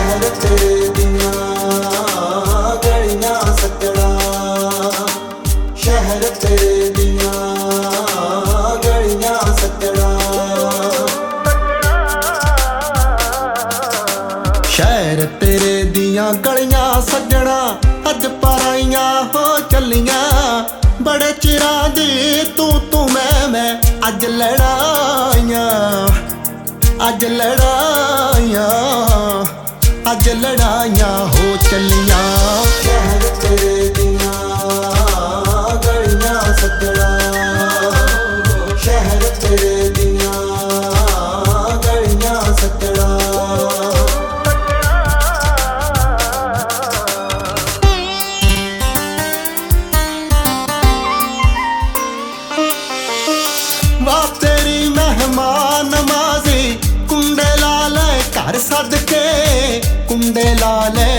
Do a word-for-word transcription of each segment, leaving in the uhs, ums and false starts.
शहर तेरे दियां गलियां सज्जणा, शहर तेरे दियां गलियां सज्जणा। शहर तेरे दियां गलियां सज्जणा अज पराइयां हो चलियां, बड़े चिरां दी तू तू मैं मैं अज लड़ाइयां, अज लड़ाइयां, अज लड़ाइयां हो चलियां। शहर तेरे दियां गलियां सज्जणा, शहर तेरे दियां गलियां सज्जणा। वाह तेरी मेहमान नवाज़ी कुंडे ला ले घर सदके, कुंडे ला ले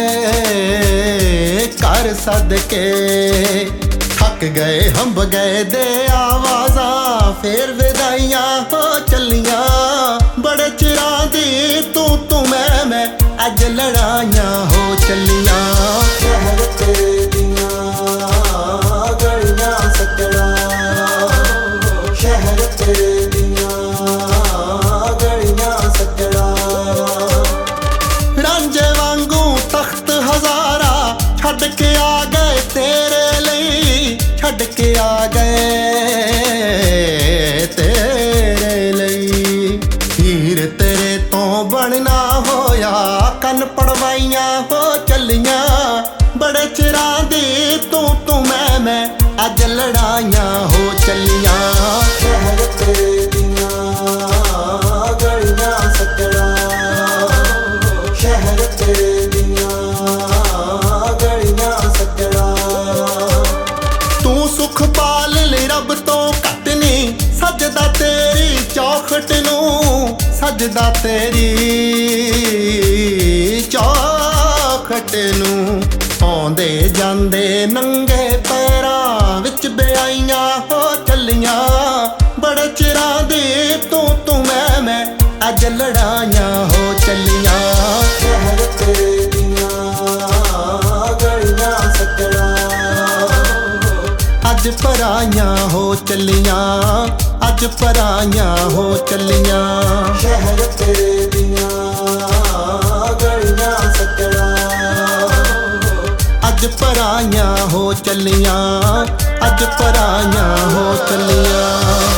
घर सदके। थक गए हंब गए दे आवाज़ा फिर विदाइयां हो चलियां, बड़े चिरां दी तू तू मैं मैं अज लड़ाइयां हो चलियां। शहर तेरे दियां गलियां सज्जणा, शहर तेरे दियां गलियां सज्जणा। रांझे वांगू तख्त हज़ारा छड्ड के आ गए तेरे लई, छड्ड के आ गए तेरे लई। हीर तेरे तो बनना होया कन पड़वाइयां हो चलियां, बड़े चिरां दी तू तू मैं मैं अज लड़ाइयां हो चलियां। शहर तेरे दियां गलियां सज्जणा, शहर तेरे दियां गलियां सज्जणा। तू सुख पाल ले रब तो घट नहीं, सजदा तेरी चौखट नूं, सजदा तेरी चौखट नूं। आउंदे जांदे नंगे पैरां विच बेआइयां हो चलियां, बड़े चिरां दी तू तू मैं मैं अज लड़ाइयां हो चलियां। शहर तेरे दियां गलियां सज्जणा, अज पराइयां हो चलियां, अज पराइयां हो चलियां। शहर तेरे दियां गलियां सज्जणा, अज पराइयां हो चलियां, अज पराइयां हो चलियां।